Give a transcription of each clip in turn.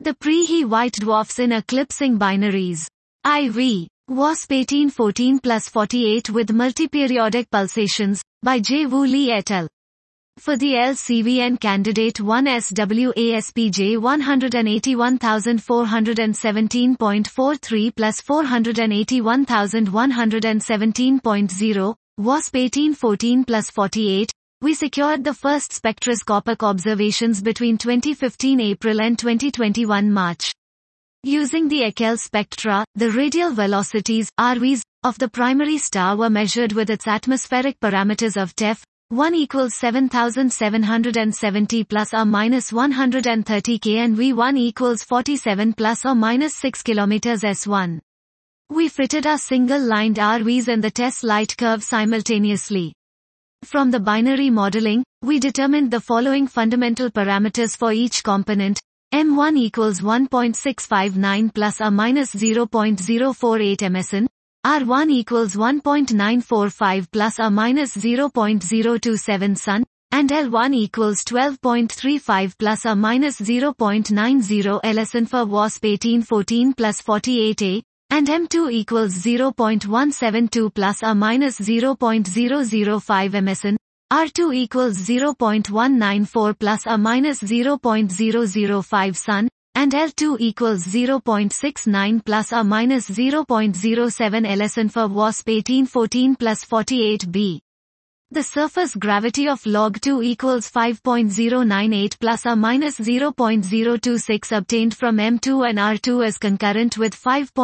The Pre-He white dwarfs in eclipsing binaries. IV. WASP 1814 plus 48 with multiperiodic pulsations, by J. Wu Li et al. For the LCVN candidate 1 SWASPJ 181417.43 plus 481117.0, WASP 1814 plus 48, we secured the first spectroscopic observations between 2015 April and 2021 March. Using the Eckel spectra, the radial velocities, RVs, of the primary star were measured with its atmospheric parameters of TEF, 1 equals 7770 plus or minus 130 K and V1 equals 47 plus or minus 6 kilometers S1. We fitted our single-lined RVs and the TESS light curve simultaneously. From the binary modeling, we determined the following fundamental parameters for each component. M1 equals 1.659 plus or minus 0.048 mSn. R1 equals 1.945 plus or minus 0.027 Sun, and L1 equals 12.35 plus or minus 0.90 LSN for WASP 1814 plus 48A, and M2 equals 0.172 plus or minus 0.005 mSn. R2 equals 0.194 plus or minus 0.005 Sun, and L2 equals 0.69 plus or minus 0.07 LSN for WASP 1814 plus 48b. The surface gravity of log2 equals 5.098 plus or minus 0.026 obtained from M2 and R2 is concurrent with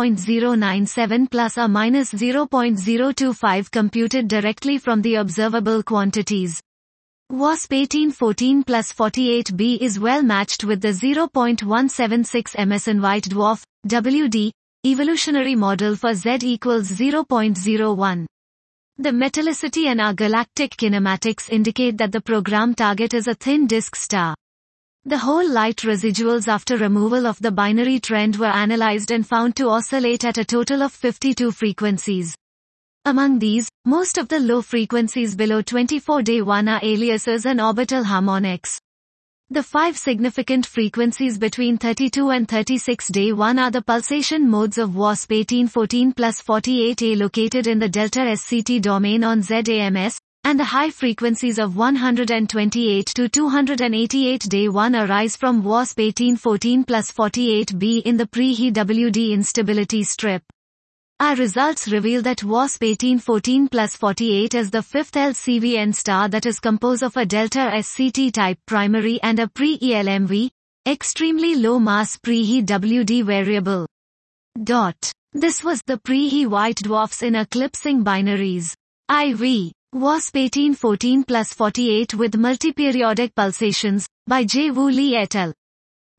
5.097 plus or minus 0.025 computed directly from the observable quantities. WASP 1814 plus 48b is well matched with the 0.176 mSn white dwarf, WD, evolutionary model for Z equals 0.01. The metallicity and our galactic kinematics indicate that the program target is a thin disk star. The whole light residuals after removal of the binary trend were analyzed and found to oscillate at a total of 52 frequencies. Among these, most of the low frequencies below 24 day 1 are aliases and orbital harmonics. The 5 significant frequencies between 32 and 36 day 1 are the pulsation modes of WASP 1814 plus 48A located in the delta SCT domain on ZAMS, and the high frequencies of 128 to 288 day 1 arise from WASP 1814 plus 48B in the Pre-He WD instability strip. Our results reveal that WASP 1814 plus 48 is the fifth LCVN star that is composed of a delta SCT type primary and a pre-ELMV, extremely low mass Pre-He WD variable. This was the Pre-He white dwarfs in eclipsing binaries. IV. WASP 1814 plus 48 with multiperiodic pulsations, by J. Wu Li et al.